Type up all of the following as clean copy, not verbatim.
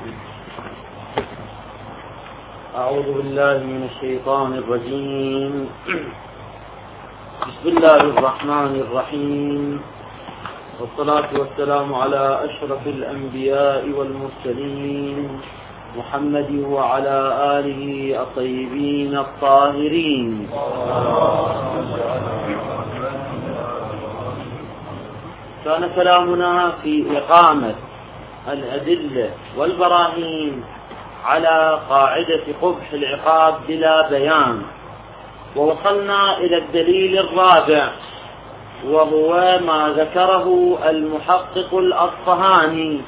أعوذ بالله من الشيطان الرجيم. بسم الله الرحمن الرحيم، والصلاة والسلام على أشرف الأنبياء والمرسلين محمد وعلى آله الطيبين الطاهرين. كان كلامنا في إقامة الأدلة والبراهين على قاعدة قبح العقاب بلا بيان، ووصلنا إلى الدليل الرابع، وهو ما ذكره المحقق الأصفهاني،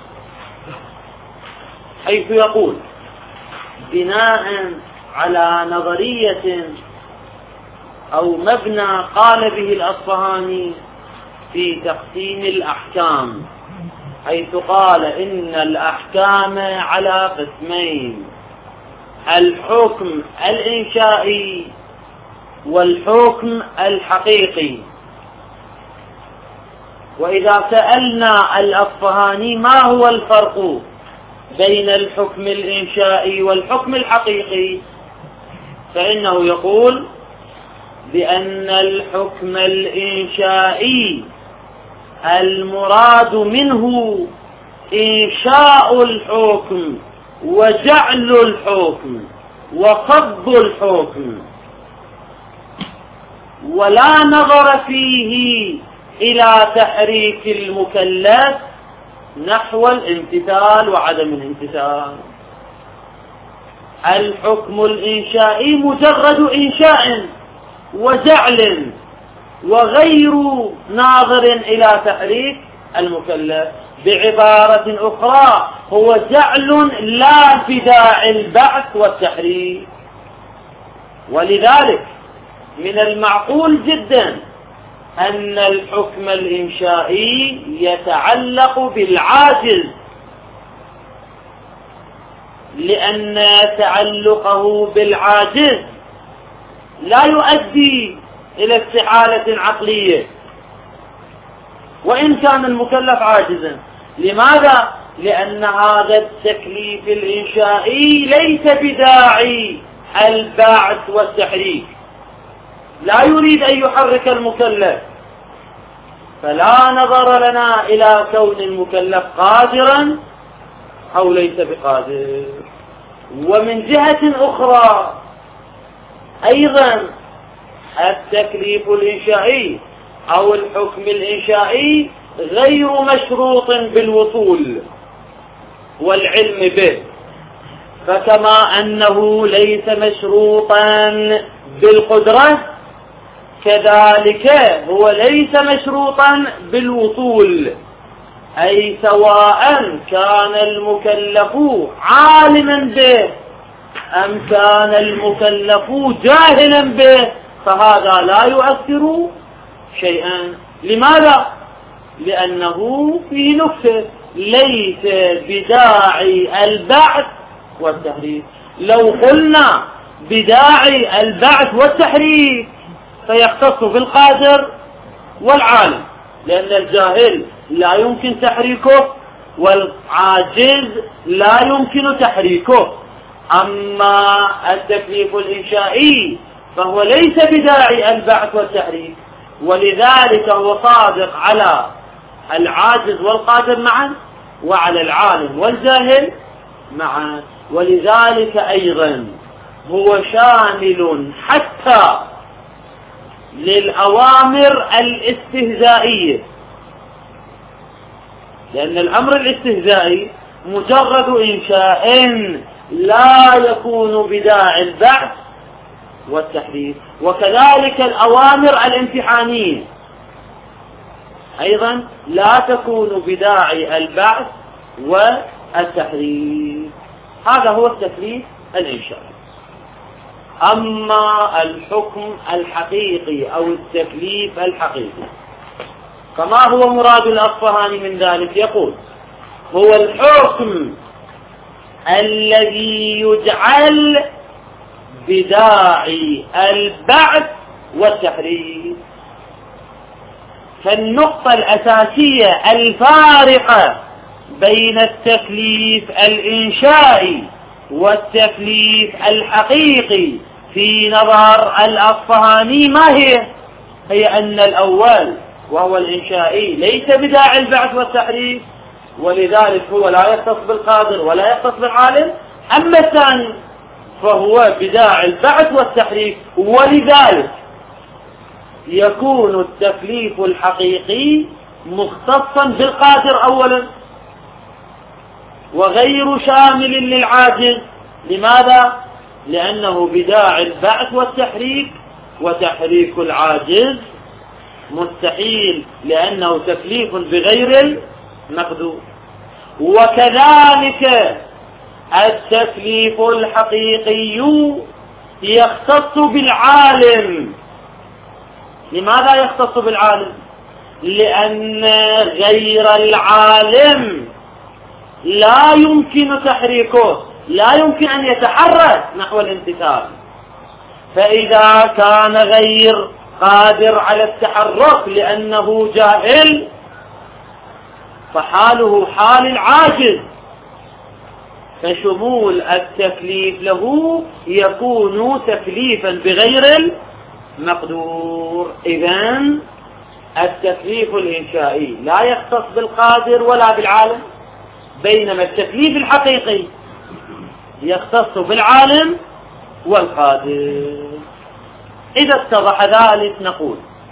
حيث يقول: بناء على نظرية أو مبنى قال به الأصفهاني في تقسيم الأحكام، حيث قال إن الأحكام على قسمين: الحكم الإنشائي والحكم الحقيقي. وإذا سألنا الأصفهاني ما هو الفرق بين الحكم الإنشائي والحكم الحقيقي، فإنه يقول بأن الحكم الإنشائي المراد منه إنشاء الحكم وجعل الحكم وصب الحكم، ولا نظر فيه إلى تحريك المكلف نحو الامتثال وعدم الامتثال. الحكم الإنشائي مجرد إنشاء وجعل، وغير ناظر إلى تحريك المكلف. بعبارة أخرى، هو جعل لا بداعي البعث والتحريك. ولذلك من المعقول جدا أن الحكم الإنشائي يتعلق بالعاجز، لأن تعلقه بالعاجز لا يؤدي إلى استحالة عقلية وإن كان المكلف عاجزا. لماذا؟ لأن هذا التكليف الإنشائي ليس بداعي البعث والتحريك، لا يريد أن يحرك المكلف، فلا نظر لنا إلى كون المكلف قادرا أو ليس بقادر. ومن جهة أخرى أيضا التكليف الإنشائي أو الحكم الإنشائي غير مشروط بالوصول والعلم به، فكما أنه ليس مشروطا بالقدرة، كذلك هو ليس مشروطا بالوصول، أي سواء كان المكلف عالما به أم كان المكلف جاهلا به، فهذا لا يؤثر شيئا. لماذا؟ لأنه في نفسه ليس بداعي البعث والتحريك. لو قلنا بداعي البعث والتحريك فيختص بالقادر والعالم، لأن الجاهل لا يمكن تحريكه والعاجز لا يمكن تحريكه. أما التكليف الإنشائي فهو ليس بداعي البعث والتحريك، ولذلك هو صادق على العاجز والقادر معا وعلى العالم والجاهل معا. ولذلك أيضا هو شامل حتى للأوامر الاستهزائية، لأن الأمر الاستهزائي مجرد إنشاء لا يكون بداعي البعث والتحريك. وكذلك الأوامر الامتحانية أيضا لا تكون بداعي البعث والتحريك. هذا هو التكليف الإنشائي. أما الحكم الحقيقي أو التكليف الحقيقي فما هو مراد الأصفهاني من ذلك؟ يقول: هو الحكم الذي يجعل بداعي البعث والتحريك. فالنقطة الأساسية الفارقة بين التكليف الإنشائي والتكليف الحقيقي في نظر الأصفهاني ما هي أن الأول وهو الإنشائي ليس بداعي البعث والتحريف، ولذلك هو لا يختص بالقادر ولا يختص بالعالم. أما الثاني فهو بداعي البعث والتحريف، ولذلك يكون التكليف الحقيقي مختصا بالقادر أولا وغير شامل للعاجز. لماذا؟ لأنه بداعي البعث والتحريك، وتحريك العاجز مستحيل لأنه تكليف بغير المقدور. وكذلك التكليف الحقيقي يختص بالعالم. لماذا يختص بالعالم؟ لأن غير العالم لا يمكن تحريكه، لا يمكن أن يتحرك نحو الامتثال. فإذا كان غير قادر على التحرك لأنه جاهل فحاله حال العاجز، فشمول التكليف له يكون تكليفا بغير المقدور. إذن التكليف الإنشائي لا يختص بالقادر ولا بالعالم، بينما التكليف الحقيقي يختص بالعالم والقادر. إذا اتضح ذلك نقول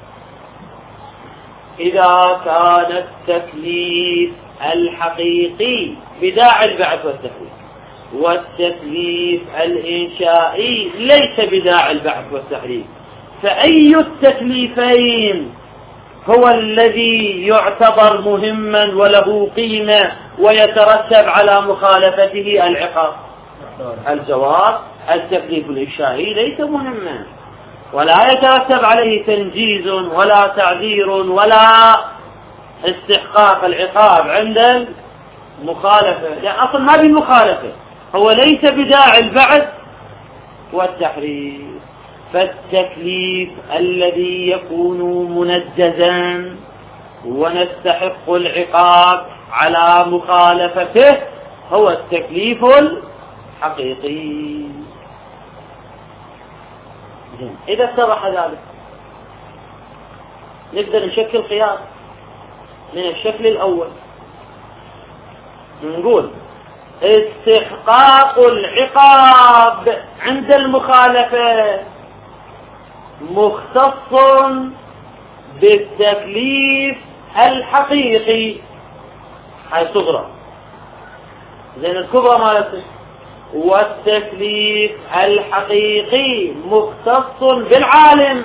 إذا كان التكليف الحقيقي بداعي البعث والتحريك والتكليف الإنشائي ليس بداعي البعث والتحريك، فأي التكليفين هو الذي يعتبر مهما وله قيمة ويترتب على مخالفته العقاب؟ الجواب التكليف الإنشائي ليس مهما ولا يترتب عليه تنجيز ولا تعذير ولا استحقاق العقاب عند المخالفة، يعني أصلا ما بالمخالفة، هو ليس بداعي البعث والتحريف. فالتكليف الذي يكون منجزا ونستحق العقاب على مخالفته هو التكليف الحقيقي. إذا اتضح ذلك نقدر نشكل قياس من الشكل الأول، نقول استحقاق العقاب عند المخالفة مختص بالتكليف الحقيقي، هاي صغرى زين الكبرى مالته، والتكليف الحقيقي مختص بالعالم.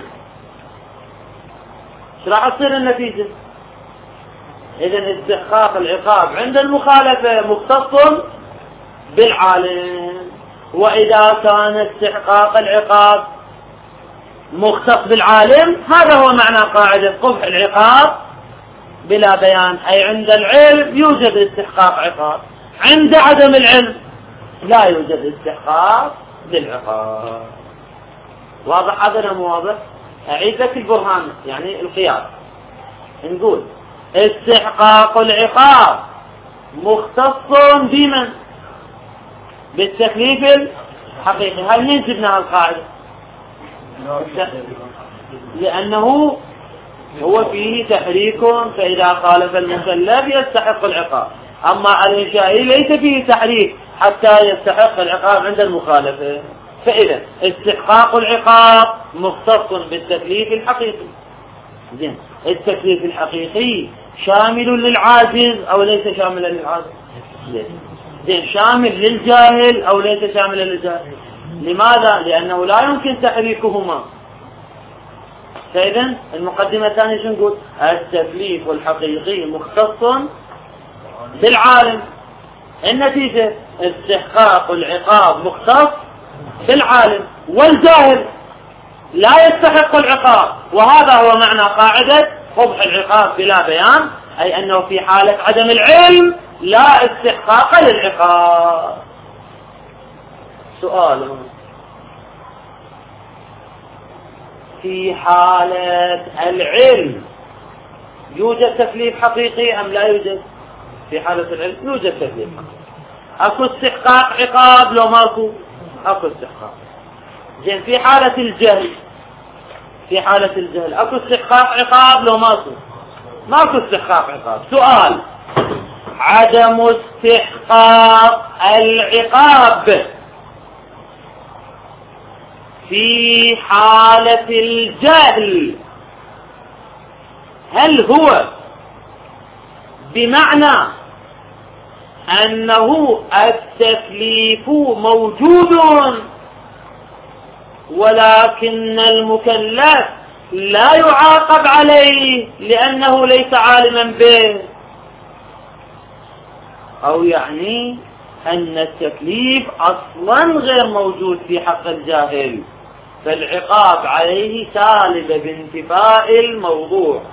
ايش راح تصير النتيجة؟ إذن استحقاق العقاب عند المخالفة مختص بالعالم. وإذا كان استحقاق العقاب مختص بالعالم هذا هو معنى قاعدة قبح العقاب بلا بيان، أي عند العلم يوجد استحقاق عقاب، عند عدم العلم لا يوجد استحقاق للعقاب. واضح هذا مو واضح؟ أعيد لك البرهان يعني القياس. نقول استحقاق العقاب مختص بمن؟ بالتكليف الحقيقي. هل من جبنا القاعدة؟ لأنه هو فيه تحريك، فإذا خالف المكلف يستحق العقاب. أما الإنشائي ليس فيه تحريك حتى يستحق العقاب عند المخالفة. فإذا استحقاق العقاب مختص بالتكليف الحقيقي. زين، التكليف الحقيقي شامل للعاجز أو ليس شاملا للعاجز؟ زين، شامل للجاهل أو ليس شاملا للجاهل؟ لماذا؟ لأنه لا يمكن تحريكهما. فإذا المقدمة الثانية شو نقول؟ التكليف الحقيقي مختص بالعالم. النتيجة استحقاق العقاب مختص بالعالم، والجاهل لا يستحق العقاب. وهذا هو معنى قاعدة قبح العقاب بلا بيان، أي أنه في حالة عدم العلم لا استحقاق للعقاب. سؤال: في حالة العلم يوجد تكليف حقيقي أم لا يوجد؟ في حالة العلم يوجد تكليف. اكو استحقاق عقاب لو ماكو؟ اكو استحقاق. زين في حالة الجهل، في حالة الجهل اكو استحقاق عقاب لو ماكو؟ ماكو استحقاق عقاب. سؤال: عدم استحقاق العقاب في حالة الجهل هل هو بمعنى أنه التكليف موجود ولكن المكلف لا يعاقب عليه لأنه ليس عالما به، أو يعني أن التكليف أصلا غير موجود في حق الجاهل فالعقاب عليه سالب بانتفاء الموضوع؟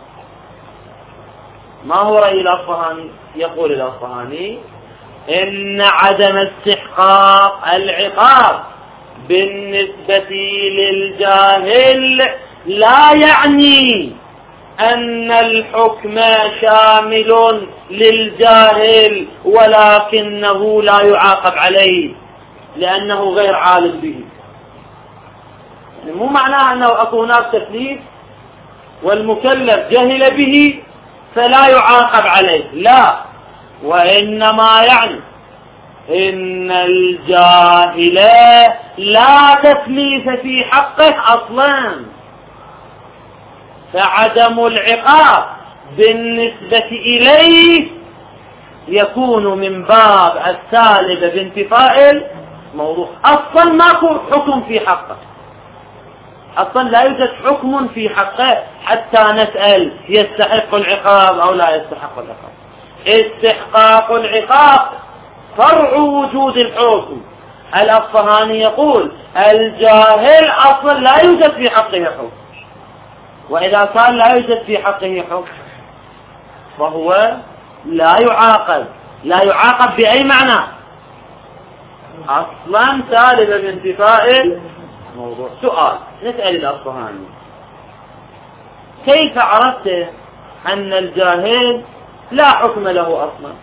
ما هو رأي الأصفهاني؟ يقول الأصفهاني إن عدم استحقاق العقاب بالنسبة للجاهل لا يعني أن الحكم شامل للجاهل ولكنه لا يعاقب عليه لأنه غير عالم به. يعني مو معناه أنه أكو هناك تكليف والمكلف جهل به فلا يعاقب عليه، لا، وإنما يعني إن الجاهل لا تكليف في حقه أصلا، فعدم العقاب بالنسبة إليه يكون من باب السالب بانتفاء الموضوع. أصلا ماكو حكم في حقه، أصلا لا يوجد حكم في حقه حتى نسأل يستحق العقاب أو لا يستحق العقاب. استحقاق العقاب فرع وجود الحكم. الأصفهاني يقول الجاهل أصلا لا يوجد في حقه حكم، وإذا كان لا يوجد في حقه حكم فهو لا يعاقب. لا يعاقب بأي معنى؟ أصلا سالب بانتفاء الموضوع. سؤال نسأل الأصفهاني: كيف عرفت أن الجاهل لا حكم له أصلا؟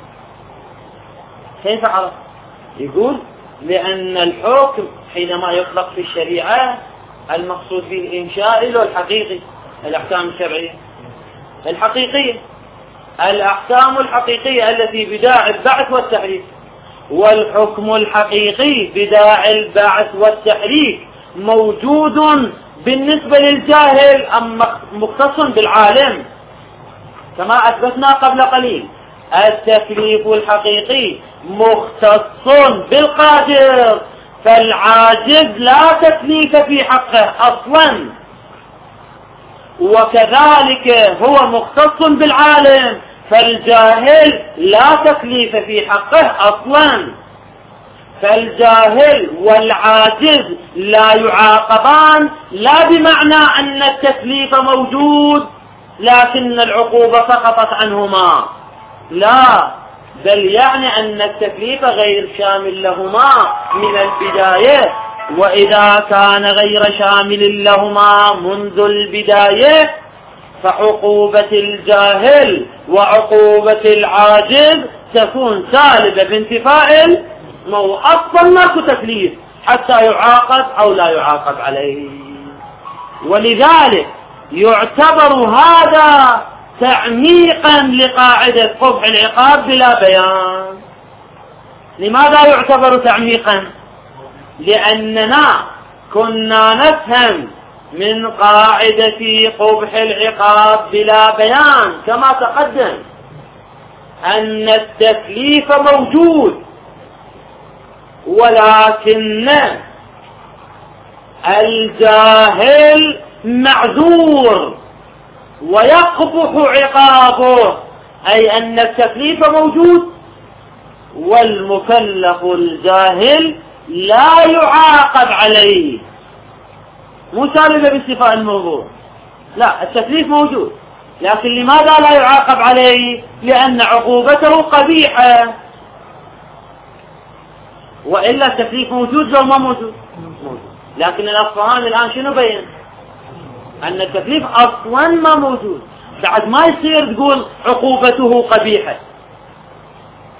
كيف عرفت؟ يقول لأن الحكم حينما يطلق في الشريعة المقصود به الإنشائي والحقيقي، الأحكام الشرعية الحقيقية، الأحكام الحقيقية التي بداعي البعث والتحريف، والحكم الحقيقي بداعي البعث والتحريف موجود بالنسبة للجاهل أم مختص بالعالم؟ كما أثبتنا قبل قليل التكليف الحقيقي مختص بالقادر، فالعاجز لا تكليف في حقه أصلا، وكذلك هو مختص بالعالم فالجاهل لا تكليف في حقه أصلا، فالجاهل والعاجز لا يعاقبان لا بمعنى أن التكليف موجود لكن العقوبة سقطت عنهما، لا، بل يعني أن التكليف غير شامل لهما من البداية، وإذا كان غير شامل لهما منذ البداية فعقوبة الجاهل وعقوبة العاجز تكون سالبة بانتفاء أصلا ماكو تكليف حتى يعاقب أو لا يعاقب عليه. ولذلك يعتبر هذا تعميقا لقاعدة قبح العقاب بلا بيان. لماذا يعتبر تعميقا؟ لأننا كنا نفهم من قاعدة قبح العقاب بلا بيان كما تقدم أن التكليف موجود ولكن الجاهل معذور ويقبح عقابه، أي أن التكليف موجود والمكلف الجاهل لا يعاقب عليه، مو سالبة باستيفاء الموضوع، لا، التكليف موجود لكن لماذا لا يعاقب عليه؟ لأن عقوبته قبيحة، وإلا التكليف موجود لو ما موجود؟ موجود. لكن الأصفهاني الآن شنو بين؟ أن التكليف أصلا ما موجود، بعد ما يصير تقول عقوبته قبيحة،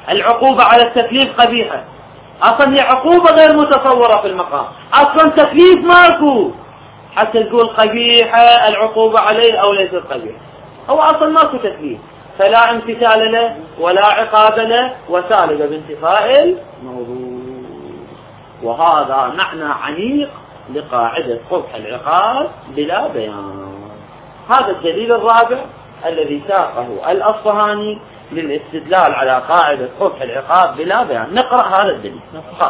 العقوبة على التكليف قبيحة، أصلا هي عقوبة غير متصورة في المقام، أصلا تكليف ماكو حتى تقول قبيحة العقوبة عليه أو ليست قبيحة، هو أصلا ماكو تكليف، فلا امتثال له ولا عقاب له وسالب بانتفاء الموضوع. وهذا معنى عميق لقاعدة قبح العقاب بلا بيان. هذا الدليل الرابع الذي ساقه الأصفهاني للاستدلال على قاعدة قبح العقاب بلا بيان. نقرأ هذا الدليل.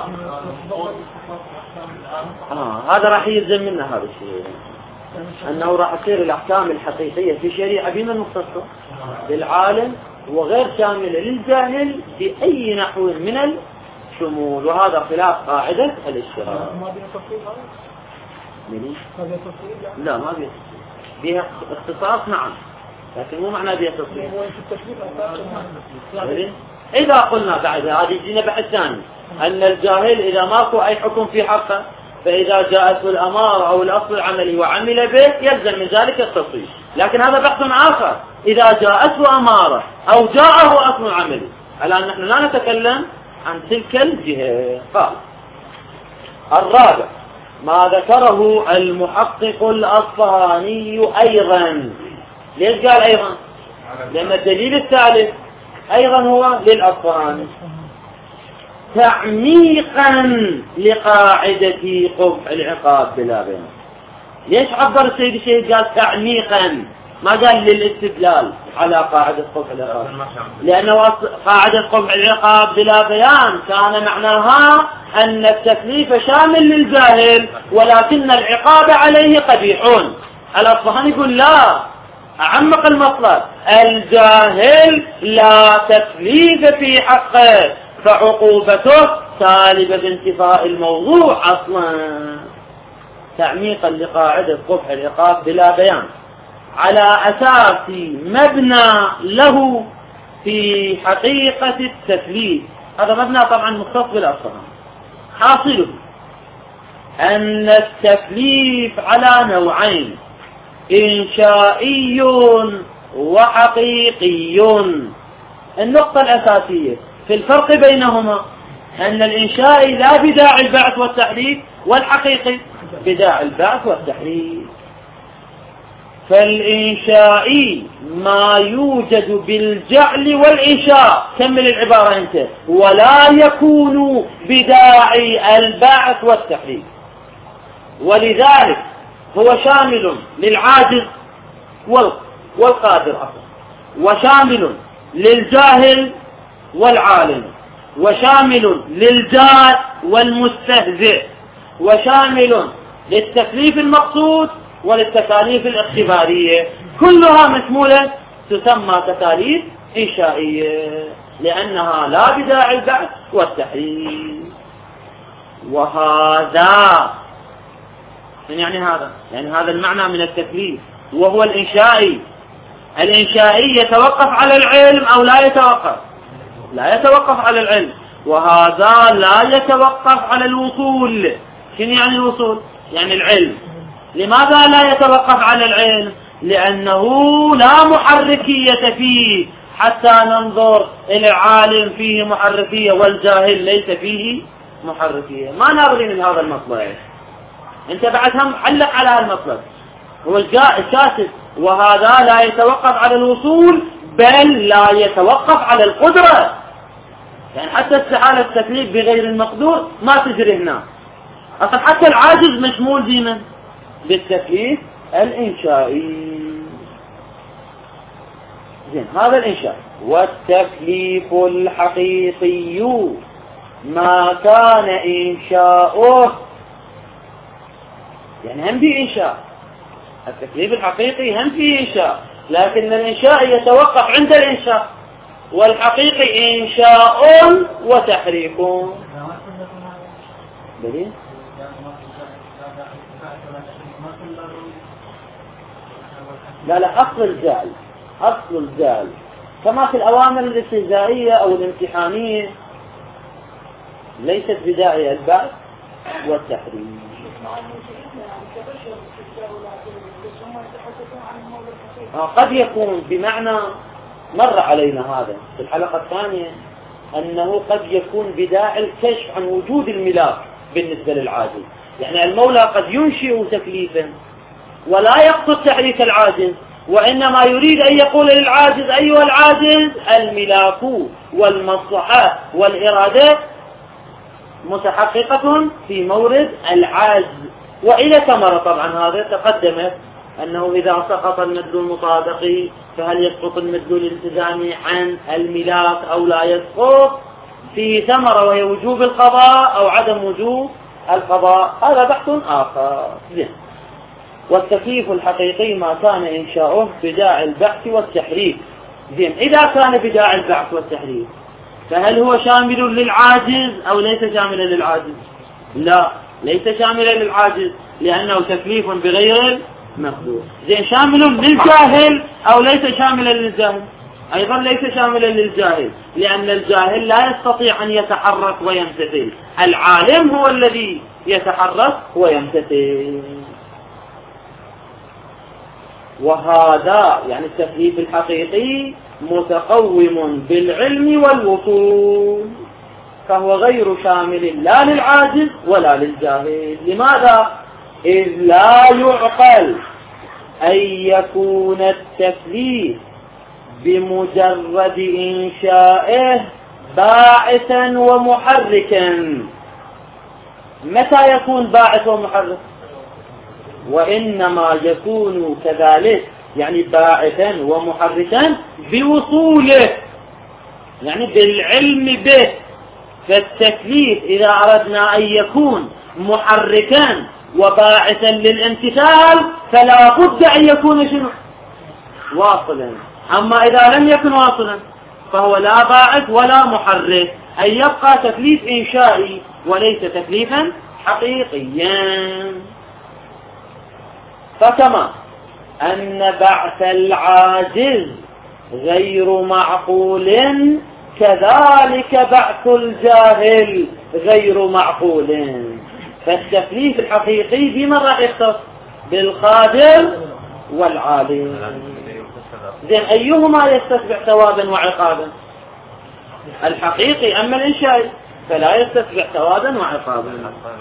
هذا راح يلزم منا هذا الشيء، أنه راح تصير الأحكام الحقيقية في شريعة بمن مختصة؟ للعالم، وغير شاملة للجاهل بأي نحو من الشمول، وهذا خلاف قاعدة الاشتراك. ما بيها تفصيل هذا؟ لا ما بيها تفصيل، بيها اختصاص نعم، لكن مو معنى بيها تفصيل. إذا قلنا بعد هذه يجينا بحث ثاني أن الجاهل إذا ماكو أي حكم في حقه، فإذا جاءته الأمارة أو الأصل العملي وعمل به يلزم من ذلك التفصيل، لكن هذا بحث آخر إذا جاءته أمارة أو جاءه أصل عملي. الآن نحن لا نتكلم عن تلك الجهة. قال الرابع ما ذكره المحقق الأصفهاني أيضا. ليش قال أيضا؟ لأن الدليل الثالث أيضا هو للأصفهاني تعميقا لقاعدة قبح العقاب بلا بيان. ليش عبر السيد الشهيد قال تعميقا ما قال للاستدلال على قاعدة قبح العقاب؟ لأنه قاعدة قبح العقاب بلا بيان كان معناها أن التكليف شامل للجاهل ولكن العقاب عليه قبيحون. الأصفهاني يقول لا، أعمق المطلب، الجاهل لا تكليف في حقه فعقوبته سالبة بانتفاء الموضوع أصلا. تعميقا لقاعدة قبح العقاب بلا بيان على أساس مبنى له في حقيقة التكليف. هذا مبنى طبعا مختص بالأصفهاني. حاصله أن التكليف على نوعين، إنشائي وحقيقي. النقطة الأساسية في الفرق بينهما أن الإنشائي لا بداعي البعث والتحريك، والحقيقي بداعي البعث والتحريك. فالإنشائي ما يوجد بالجعل والإنشاء، كمل العبارة أنت، ولا يكون بداعي البعث والتحريك، ولذلك هو شامل للعاجز والقادر أصلا، وشامل للجاهل والعالم، وشامل للجاد والمستهزئ، وشامل للتكليف المقصود وللتكاليف الاختبارية، كلها مشمولة تسمى تكاليف إنشائية لأنها لا بداعي البعث والتحريك. وهذا يعني هذا المعنى من التكليف، وهو الإنشائي. الإنشائي يتوقف على العلم أو لا يتوقف؟ لا يتوقف على العلم. وهذا لا يتوقف على الوصول. شنو يعني الوصول؟ يعني العلم. لماذا لا يتوقف على العلم؟ لأنه لا محركية فيه حتى ننظر إلى العالم فيه محركية والجاهل ليس فيه محركية. ما نبغي من هذا المطلب. انت بعد هم علق على هذا المطلب، هو الشاسد. وهذا لا يتوقف على الوصول بل لا يتوقف على القدرة، يعني حتى استحالة التكليف بغير المقدور ما تجري هنا أصلا. حتى العاجز مشمول بمن؟ بالتكليف الإنشائي. زين، هذا الإنشاء. والتكليف الحقيقي ما كان إنشاؤه، يعني هم في إنشاء. التكليف الحقيقي هم في إنشاء، لكن الإنشاء يتوقف عند الإنشاء، والحقيقي إنشاء وتحريك. دليل؟ لا، أصل الجعل كما في الأوامر الاستهزائية أو الامتحانية ليست بداعي البعث والتحريم. قد يكون بمعنى مر علينا هذا في الحلقة الثانية أنه قد يكون بداعي الكشف عن وجود الملاك بالنسبة للعاجز. يعني المولى قد ينشئ تكليفا ولا يقصد تحريك العاجز، وإنما يريد أن يقول للعاجز أيها العاجز الملاك والمصلحة والإرادة متحققة في مورد العجز. وإلى ثمرة طبعا هذا تقدمت أنه إذا سقط المدلول المطابقي فهل يسقط المدلول الالتزامي عن الملاك أو لا يسقط، في ثمرة وهي وجوب القضاء أو عدم وجوب القضاء، هذا بحث آخر. والتكليف الحقيقي ما كان إنشاؤه بداعي البحث والتحريك. إذا كان بداعي البحث والتحريك فهل هو شامل للعاجز أو ليس شاملا للعاجز؟ لا، ليس شاملا للعاجز لأنه تكليف بغير المقدور. شامل للجاهل أو ليس شاملا للجاهل؟ أيضا ليس شاملا للجاهل، لأن الجاهل لا يستطيع أن يتحرك ويمتثل، العالم هو الذي يتحرك ويمتثل. وهذا يعني التكليف الحقيقي متقوم بالعلم والوصول، فهو غير شامل لا للعاجز ولا للجاهل. لماذا؟ إذ لا يعقل أن يكون التكليف بمجرد إنشائه باعثا ومحركا. متى يكون باعث ومحرك؟ وإنما يكون كذلك، يعني باعثا ومحركا بوصوله، يعني بالعلم به. فالتكليف إذا أردنا أن يكون محركا وباعثا للامتثال فلا بد أن يكون شنو؟ واصلا. أما إذا لم يكن واصلا فهو لا باعث ولا محرك، أن يبقى تكليف إنشائي وليس تكليفا حقيقيا. فكما أن بعث العاجز غير معقول كذلك بعث الجاهل غير معقول. فالتكليف الحقيقي بمن راح يختص؟ بالقادر والعالم. أيهما يستتبع ثوابا وعقابا؟ الحقيقي. أما الإنشائي فلا يستتبع ثوابا وعقابا.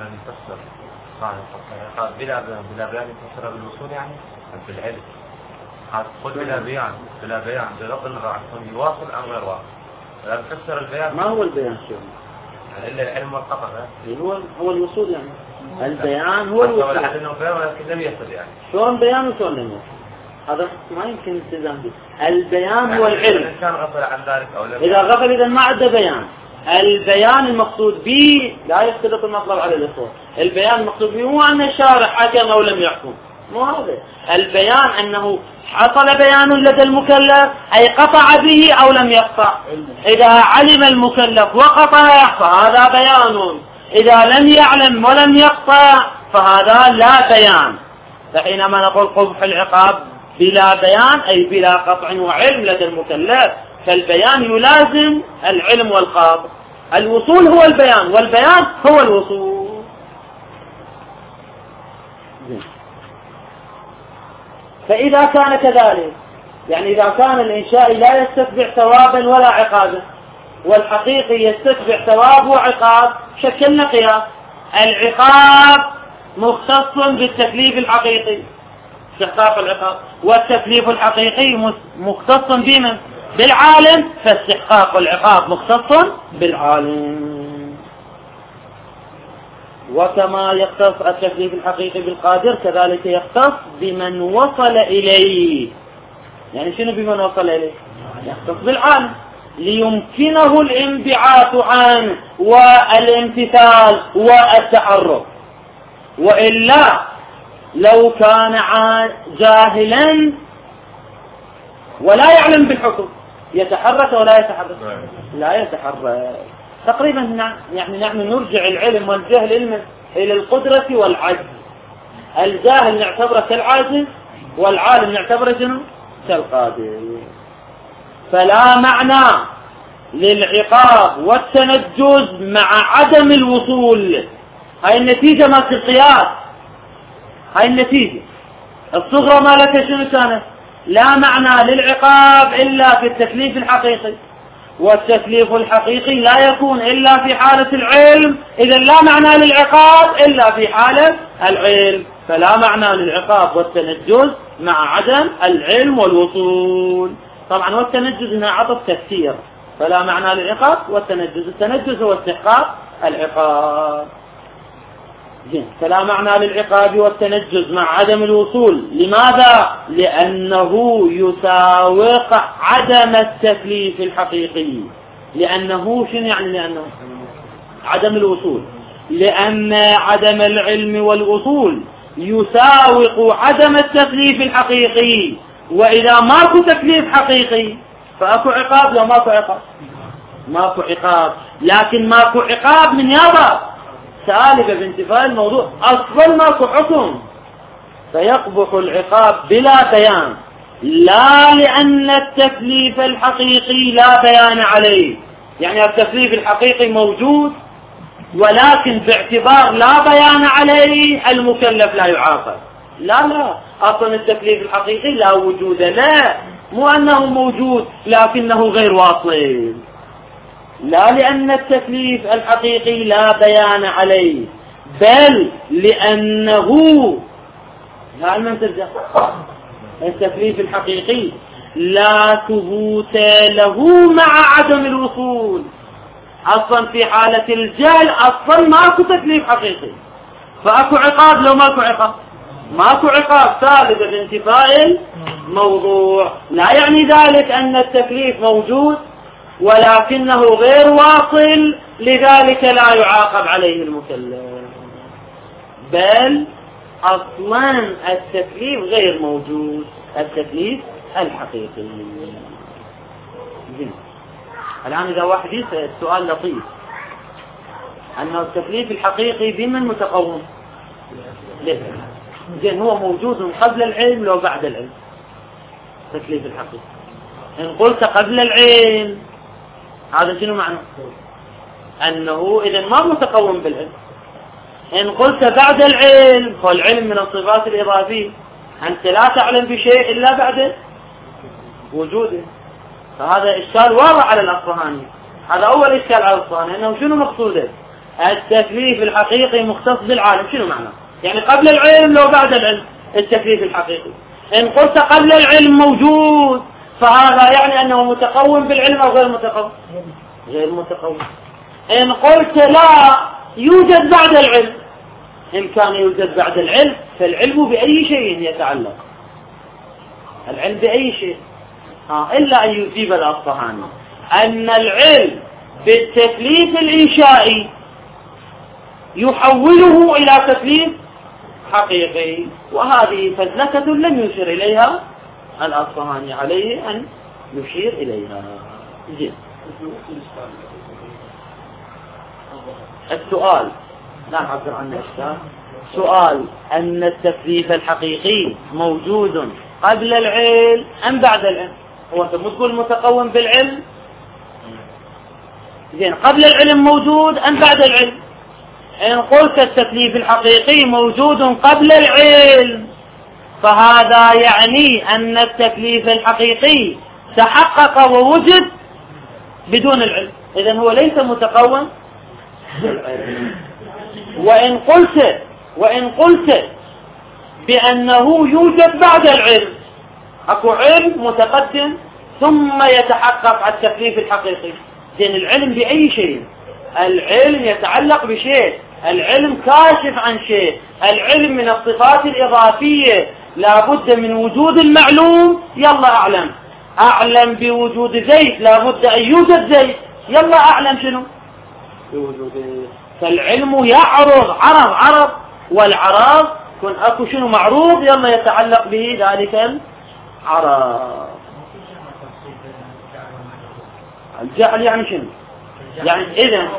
بلا بيان يفسر بالوصول يعني بالعلم. قل بلا بيان بغض النظر عن كونه واصل أم غير واصل. لا تفسر البيان. ما هو البيان شو؟ يعني إلا العلم والخطأ. هو الوصول يعني. البيان هو الوصول. ولا أنه بيان ولكن لم يصل يعني. شلون بيان وشلون لم يصل؟ هذا ما يمكن التزام به. البيان هو العلم. الإنسان غفل عن ذلك أو لم. إذا غفل إذا ما عنده بيان. البيان المقصود به لا يختلط المطلب على الإخوة. البيان المقصود به مو أن الشارع حكم أو لم يحكم، مو هذا. البيان أنه حصل بيان لدى المكلف أي قطع به أو لم يقطع. إذا علم المكلف وقطع فهذا بيان، إذا لم يعلم ولم يقطع فهذا لا بيان. فحينما نقول قبح العقاب بلا بيان أي بلا قطع وعلم لدى المكلف، فالبيان يلازم العلم والقاطع. الوصول هو البيان والبيان هو الوصول. فإذا كان كذلك، يعني إذا كان الإنشاء لا يستتبع ثوابا ولا عقابا والحقيقي يستتبع ثواب وعقاب، شكلنا قياس. العقاب مختص بالتكليف الحقيقي استحقاق العقاب، والتكليف الحقيقي مختص بمن؟ بالعالم، فاستحقاق العقاب مختص بالعالم. وكما يختص التكليف الحقيقي بالقادر كذلك يختص بمن وصل إليه. يعني شنو بمن وصل إليه؟ يختص بالعالم ليمكنه الانبعاث عنه والامتثال والتحرك. وإلا لو كان جاهلا ولا يعلم بالحكم يتحرك ولا يتحرك؟ لا يتحرك. تقريبا يعني نحن نرجع العلم والجهل إلى القدرة والعجز. الجاهل نعتبره كالعاجز والعالم نعتبره شنو؟ كالقادر. فلا معنى للعقاب والتنجز مع عدم الوصول. هاي النتيجة ما في القياس، هاي النتيجة الصغرى مالك شنو كانت؟ لا معنى للعقاب إلا في التكليف الحقيقي، والتكليف الحقيقي لا يكون إلا في حالة العلم، إذا لا معنى للعقاب إلا في حالة العلم، فلا معنى للعقاب والتنجز مع عدم العلم والوصول. طبعا والتنجز هنا عطف تفسير، فلا معنى للعقاب والتنجز، التنجز هو استحقاق العقاب. فلا معنى للعقاب والتنجز مع عدم الوصول. لماذا؟ لأنه يساوق عدم التكليف الحقيقي. لأنه شنو يعني؟ لأنه عدم الوصول، لأن عدم العلم والوصول يساوق عدم التكليف الحقيقي، وإذا ماكو تكليف حقيقي فأكو عقاب. لو ماكو عقاب ماكو عقاب، لكن ماكو عقاب من يابا سالبة بانتفاء الموضوع، أصلا ماكو حكم، فيقبح العقاب بلا بيان، لا لأن التكليف الحقيقي لا بيان عليه، يعني التكليف الحقيقي موجود ولكن باعتبار لا بيان عليه المكلف لا يعاقب. لا أصلا التكليف الحقيقي لا وجود له، مو أنه موجود لكنه غير واصل، لا لأن التكليف الحقيقي لا بيان عليه، بل لأنه من ترجع التكليف الحقيقي لا ثبوت له مع عدم الوصول. أصلا في حالة الجهل أصلا ماكو تكليف حقيقي، فأكو عقاب. لو ماكو عقاب ماكو عقاب، ثابت بانتفاء الموضوع. لا يعني ذلك أن التكليف موجود ولكنه غير واصل، لذلك لا يعاقب عليه المكلف، بل أصلا التكليف غير موجود، التكليف الحقيقي. الآن إذا واحد يسأل سؤال لطيف أنه التكليف الحقيقي بمن متقوم؟ زين، هو موجود قبل العلم لو بعد العلم؟ التكليف الحقيقي إن قلت قبل العلم هذا شنو معنى؟ أنه إذا ما متقوم بالعلم. إن قلت بعد العلم، فالعلم من الصفات الإضافية، أنت لا تعلم بشيء إلا بعد وجوده، فهذا إشكال واضح على الأصفهاني. هذا أول إشكال على الأصفهاني، أنه شنو مقصوده؟ التكليف الحقيقي مختص بالعالم، شنو معنى؟ يعني قبل العلم لو بعد العلم التكليف الحقيقي. إن قلت قبل العلم موجود، فهذا يعني أنه متقوم بالعلم أو غير متقوم؟ غير متقوم. إن قلت لا يوجد بعد العلم، إن كان يوجد بعد العلم فالعلم بأي شيء يتعلق، العلم بأي شيء، إلا أن يجيب الأصفهاني أن العلم بالتكليف الإنشائي يحوله إلى تكليف حقيقي، وهذه فزلكة لم يشر إليها الأصفهاني، عليه أن يشير إليها. زين، السؤال لا نعبر عنه الشيء. سؤال أن التكليف الحقيقي موجود قبل العلم أم بعد العلم؟ هو أنت مو تقول متقوم بالعلم؟ زين، قبل العلم موجود أم بعد العلم؟ إن قلت التكليف الحقيقي موجود قبل العلم، فهذا يعني أن التكليف الحقيقي تحقق ووجد بدون العلم، إذن هو ليس متقوم بالعلم. وإن قلت بأنه يوجد بعد العلم، أكو علم متقدم ثم يتحقق التكليف الحقيقي. لأن العلم بأي شيء، العلم يتعلق بشيء، العلم كاشف عن شيء، العلم من الصفات الإضافية، لابد من وجود المعلوم. يلا أعلم بوجود زيت، لابد أن يوجد زيت. يلا أعلم شنو بوجود. فالعلم يعرض عرض، والعرض كن أكو شنو معروض، يلا يتعلق به ذلك العرض. الجعل يعني شنو؟ يعني إذن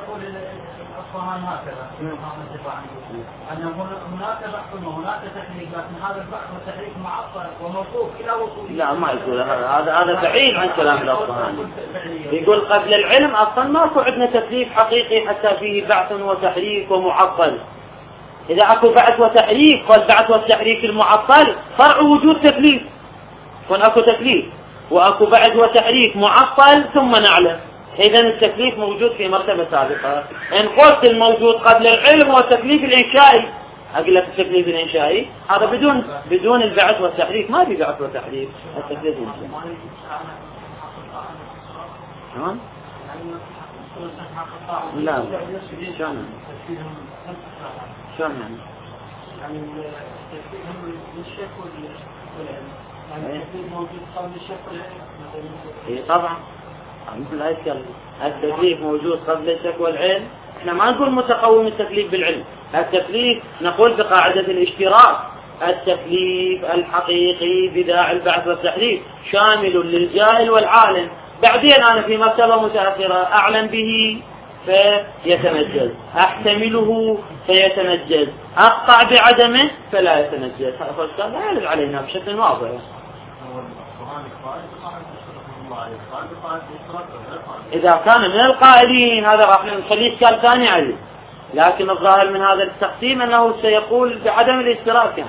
أن هناك بحث وهناك تحريك، لكن هذا البحث والتحريك معطل وموقوف إلى وصول. لا، ما يقول هذا بعيد عن كلام الأصفهاني. يقول قبل العلم أصلا ماكو عندنا تكليف حقيقي حتى فيه بعث وتحريك ومعطل. إذا أكو بعث وتحريك، والبعث والتحريك المعطل فرع وجود تكليف، كون أكو تكليف. وأكو بعد وتحريك معطل ثم نعلم. إذا التكليف موجود في مرتبة سابقة. إن قلت الموجود قبل العلم هو التكليف الإنشائي، أقول لك التكليف الإنشائي هذا بدون البعث والتحريك، ما في بعث وتحريك، التكليف الإنشائي. شلون؟ لا شلون يعني؟ يعني التكليف للشك والعلم، يعني التكليف موجود قبل الشك والعلم. إيه طبعا، مثل هاي التكليف موجود قبل الشك والعلم. احنا ما نقول متقوم التكليف بالعلم، التكليف نقول بقاعدة الاشتراك، التكليف الحقيقي بداعي البعث والتحريك شامل للجاهل والعالم. بعدين أنا في مرتبة متأخرة أعلم به فيتنجز، أحتمله فيتنجز، أقطع بعدمه فلا يتنجز. هذا لا يرد علينا بشكل واضح. إذا كان من القائلين هذا راح نخليه إشكال ثاني عليه، لكن الظاهر من هذا التقسيم أنه سيقول بعدم الاشتراك.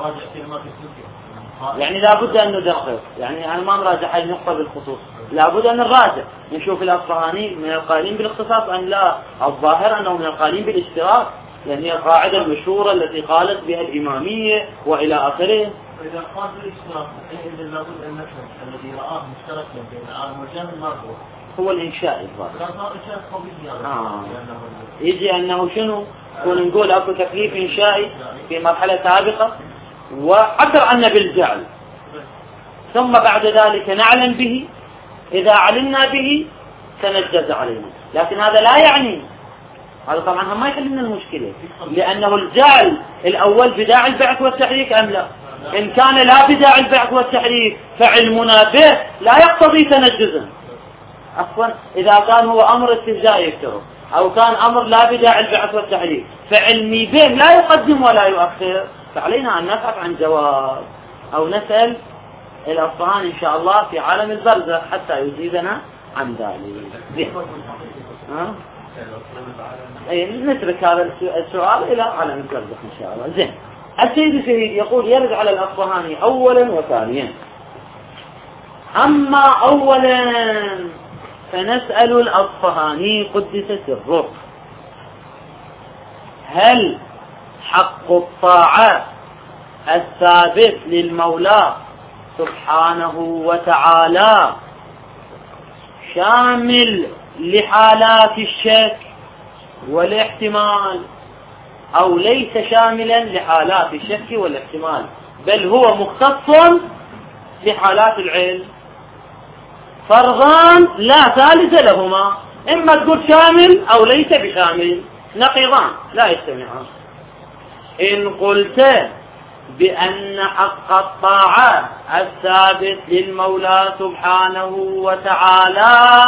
يعني لابد أن ندقق، يعني أنا ما نراجع هذه النقطة بالخصوص، لابد أن نراجع نشوف الأصفهاني من القائلين بالاختصاص أم لا. الظاهر أنه من القائلين بالاشتراك، لأن هي القاعدة المشهورة التي قالت بها الإمامية وإلى آخره. وإذا قال بالاشتراك إذا لابد أن نفهم الذي رآه مشتركا بين العالم والجاهل ما هو الإنشاء الظاهر. يجي أنه شنو؟ يكون نقول أكو تكليف إنشائي في مرحلة سابقة وعبر عنا بالجعل، ثم بعد ذلك نعلم به، إذا علمنا به تنجز علينا. لكن هذا لا يعني، هذا طبعا هم ما يحل لنا المشكلة، لأنه الجعل الأول بداعي البعث والتحريك أم لا؟ إن كان لا بداعي البعث والتحريك فعلمنا به لا يقتضي تنجزا. عفوا، إذا كان هو أمر استهزاء يكتره، أو كان أمر لا بداعي البعث والتحريك فعلمي به لا يقدم ولا يؤخر، فعلينا أن نبحث عن جواب أو نسأل الأصفهاني إن شاء الله في عالم البرزخ حتى يجيبنا عن ذلك. نترك هذا السؤال إلى عالم البرزخ إن شاء الله. زين. السيد الشهيد يقول يرد على الأصفهاني أولا وثانيا. أما أولا فنسأل الأصفهاني قدس سره: هل حق الطاعة الثابت للمولى سبحانه وتعالى شامل لحالات الشك والاحتمال، أو ليس شاملا لحالات الشك والاحتمال بل هو مختص بحالات العلم؟ فرضان لا ثالث لهما، إما تقول شامل أو ليس بشامل، نقيضان لا يجتمعان. إن قلت بأن حق الطاعة الثابت للمولى سبحانه وتعالى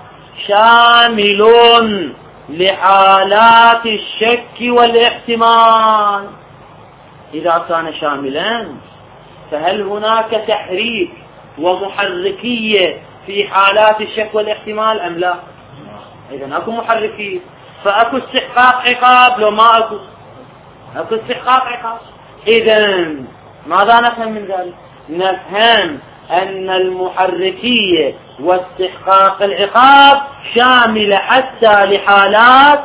شامل لحالات الشك والاحتمال، إذا كان شاملا فهل هناك تحريك ومحركية في حالات الشك والاحتمال أم لا؟ إذن أكو محركية، فأكو استحقاق عقاب لو ما أكو استحقاق عقاب. إذن ماذا نفهم من ذلك؟ نفهم أن المحركية واستحقاق العقاب شاملة حتى لحالات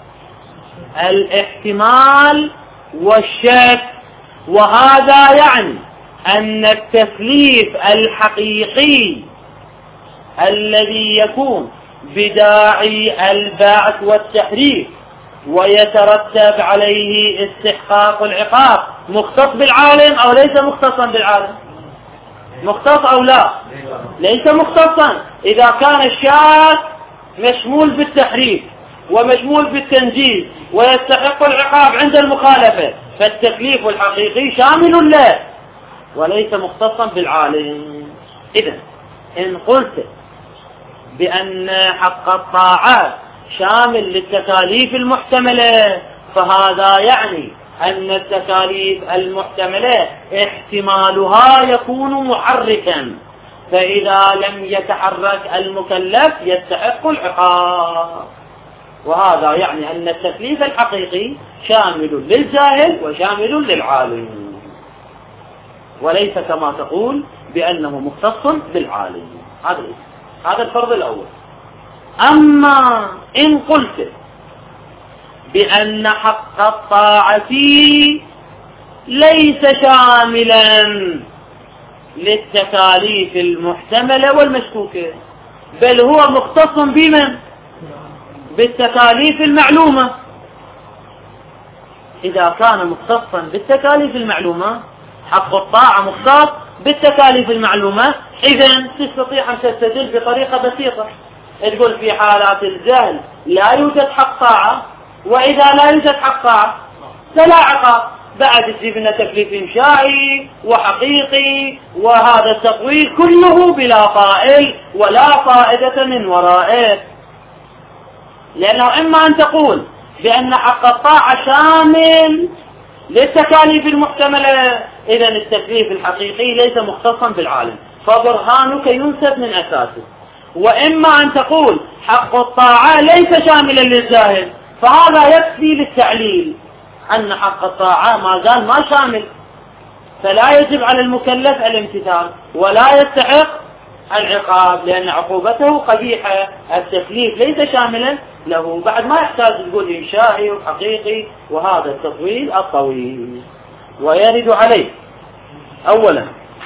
الاحتمال والشك، وهذا يعني أن التكليف الحقيقي الذي يكون بداعي البعث والتحريك ويترتب عليه استحقاق العقاب مختص بالعالم أو ليس مختصا بالعالم؟ مختص أو لا؟ ليس مختصا. إذا كان الشاك مشمول بالتحريك ومشمول بالتنجيز ويستحق العقاب عند المخالفة فالتكليف الحقيقي شامل له وليس مختصا بالعالم. إذن إن قلت بأن حق الطاعة شامل للتكاليف المحتملة فهذا يعني أن التكاليف المحتملة احتمالها يكون محركا، فإذا لم يتحرك المكلف يستحق العقاب، وهذا يعني أن التكليف الحقيقي شامل للجاهل وشامل للعالم، وليس كما تقول بأنه مختص بالعالم. هذا الفرض الأول. أما إن قلت بأن حق الطاعة ليس شاملا للتكاليف المحتملة والمشكوكة، بل هو مختص بمن؟ بالتكاليف المعلومة. إذا كان مختصا بالتكاليف المعلومة، حق الطاعة مختص بالتكاليف المعلومة، إذن تستطيع أن تستدل بطريقة بسيطة، تقول في حالات الجهل لا يوجد حق طاعة، وإذا لا يوجد حق طاعة فلا عقاب، بعد تجيب لنا تكليف إنشائي وحقيقي، وهذا التطويل كله بلا فائل ولا فائدة من ورائه. لأنه إما أن تقول بأن حق الطاعة شامل للتكاليف المحتملة، إذن التكليف الحقيقي ليس مختصا بالعالم، فبرهانك ينسب من أساسه. وإما أن تقول حق الطاعة ليس شاملا للجاهل، فهذا يكفي للتعليل أن حق الطاعة ما زال ما شامل، فلا يجب على المكلف الامتثال ولا يستحق العقاب، لأن عقوبته قبيحة. التكليف ليس شاملا له، بعد ما يحتاج تقول إنشائي وحقيقي وهذا التطويل الطويل. ويرد عليه أولا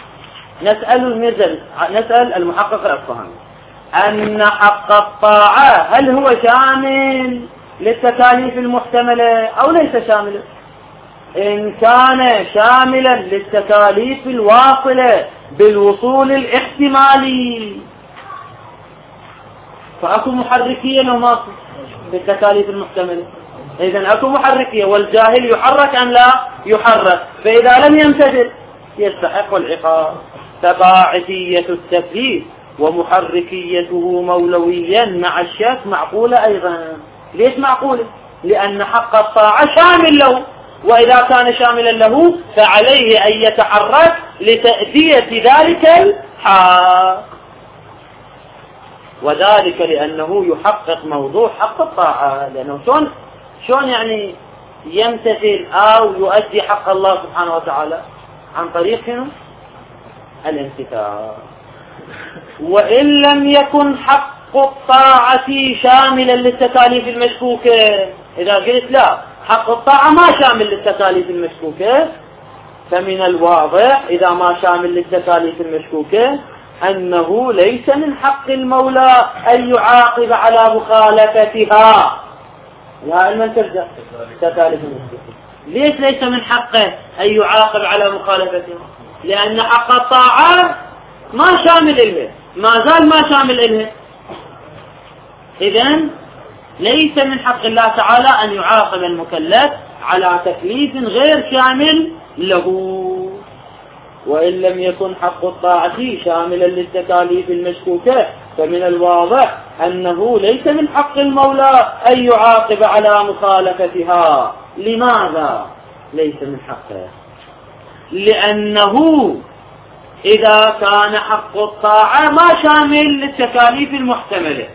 نسأل المحقق الأصفهاني أن حق الطاعة هل هو شامل للتكاليف المحتملة أو ليس شاملا؟ إن كان شاملا للتكاليف الواصلة بالوصول الاحتمالي فأكو محركية وما في التكاليف المحتملة، إذن أكو محركية، والجاهل يحرك أم لا يحرك، فإذا لم يمتثل يستحق العقاب. فباعثية التكليف ومحركيته مولويا مع الشك معقولة أيضا. ليش معقولة؟ لأن حق الطاعة شامل له، وإذا كان شاملا له فعليه أن يتحرك لتأدية ذلك الحق، وذلك لأنه يحقق موضوع حق الطاعة. لأنه شلون يعني يمتثل أو يؤدي حق الله سبحانه وتعالى؟ عن طريق الامتثال. وإن لم يكن حق الطاعة شاملا للتكاليف المشكوكة، إذا قلت لا حق الطاعة ما شامل للتكاليف المشكوكة، فمن الواضح إذا ما شامل للتكاليف المشكوكة أنه ليس من حق المولى أن يعاقب على مخالفتها. لا علم ترجع التكاليف المشكوكة. ليش ليس من حقه أن يعاقب على مخالفتها؟ لأن حق الطاعة ما شامل إليه، ما زال ما شامل إليه، إذن ليس من حق الله تعالى أن يعاقب المكلف على تكليف غير شامل له. وإن لم يكن حق الطاعة شاملا للتكاليف المشكوكة فمن الواضح أنه ليس من حق المولى أن يعاقب على مخالفتها. لماذا ليس من حقه؟ لأنه إذا كان حق الطاعة ما شامل للتكاليف المحتملة،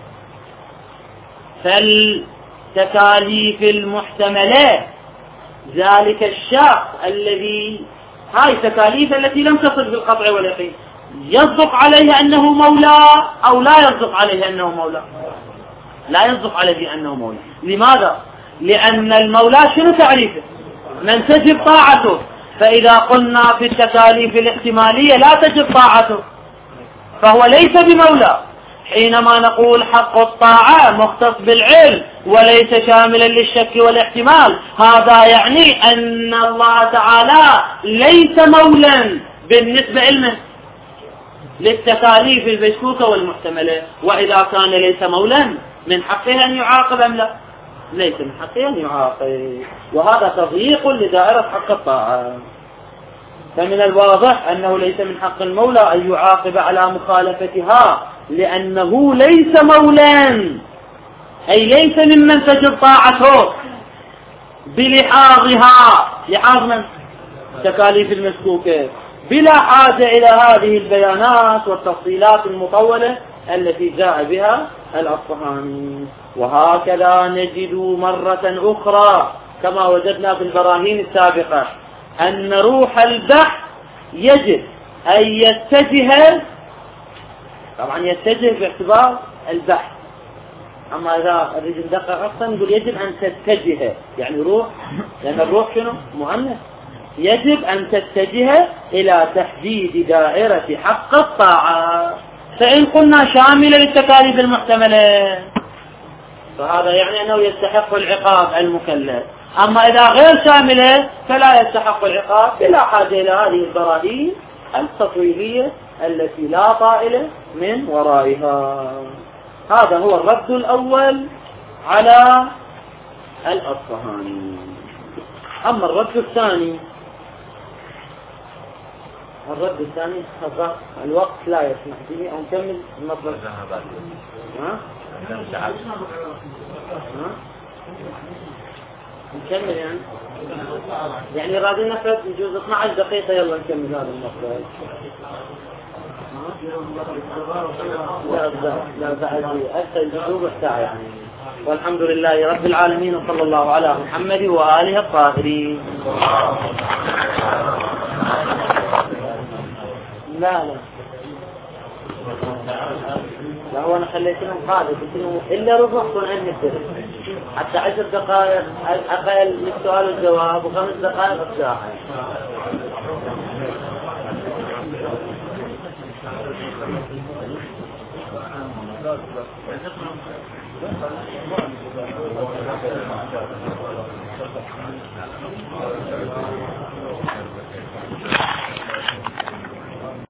فالتكاليف المحتملة ذلك الشخص الذي هاي التكاليف التي لم تصل بالقطع واليقين يصدق عليه أنه مولى أو لا يصدق عليه أنه مولى؟ لا يصدق عليه أنه مولى. لماذا؟ لأن المولى شنو تعريفه؟ من تجب طاعته، فإذا قلنا في التكاليف الاحتمالية لا تجب طاعته فهو ليس بمولى. حينما نقول حق الطاعة مختص بالعلم وليس شاملا للشك والاحتمال، هذا يعني أن الله تعالى ليس مولا بالنسبة للتكاليف المشكوكة والمحتملة. وإذا كان ليس مولا من حقه أن يعاقب أم لا؟ ليس من حقه أن يعاقب، وهذا تضييق لدائرة حق الطاعة. فمن الواضح أنه ليس من حق المولى أن يعاقب على مخالفتها، لأنه ليس مولا، أي ليس ممن تجب طاعته بلحاظها، لحاظ من؟ تكاليف المشكوكة، بلا حاجة إلى هذه البيانات والتفصيلات المطولة التي جاء بها الأصفهاني. وهكذا نجد مرة أخرى كما وجدنا في البراهين السابقة أن روح البحث يجب أن يتجه، طبعا يتجه باعتبار البحث، أما إذا أريد ندقق أكثر نقول يجب أن تتجه، يعني روح، لأن الروح شنو؟ مؤنث. يجب أن تتجه إلى تحديد دائرة حق الطاعة. فإن قلنا شاملة للتكاليف المحتملة فهذا يعني أنه يستحق العقاب المكلف، أما إذا غير شاملة فلا يستحق العقاب، بلا حاجة إلى هذه البراهين التطويلية التي لا طائل من ورائها. هذا هو الرد الأول على الأصفهاني. أما الرد الثاني، الوقت لا يسمح به، أو نكمل المطلب. نكمل يعني رادين نفرد نجوز 12 دقيقة، يلا نكمل هذا المطلب. لا بعد أسأل ربع ساعة يعني. والحمد لله رب العالمين، وصلى الله على محمد وآله الطاهرين. لا هو أنا خليتهم قاعدة إلا ربع كون عندي الدرس حتى 10 دقائق أقل من السؤال والجواب، و5 دقائق الساعة.